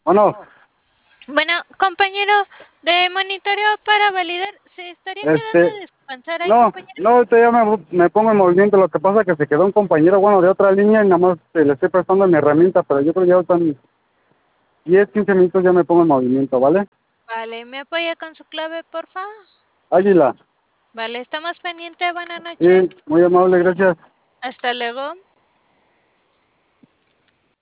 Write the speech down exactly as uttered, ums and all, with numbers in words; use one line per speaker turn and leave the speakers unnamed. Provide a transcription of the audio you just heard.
Bueno,
Bueno, compañero de monitoreo para validar, ¿se estaría quedando
este,
a descansar ahí,
no,
compañero?
no, ahorita ya me, me pongo en movimiento. Lo que pasa es que se quedó un compañero, bueno, de otra línea y nada más eh, le estoy prestando mi herramienta, pero yo creo que ya están diez, quince minutos ya me pongo en movimiento, ¿vale?
Vale, ¿me apoya con su clave, porfa?
Águila,
Vale, estamos pendientes, buena
sí,
noche.
muy amable, gracias.
Hasta luego.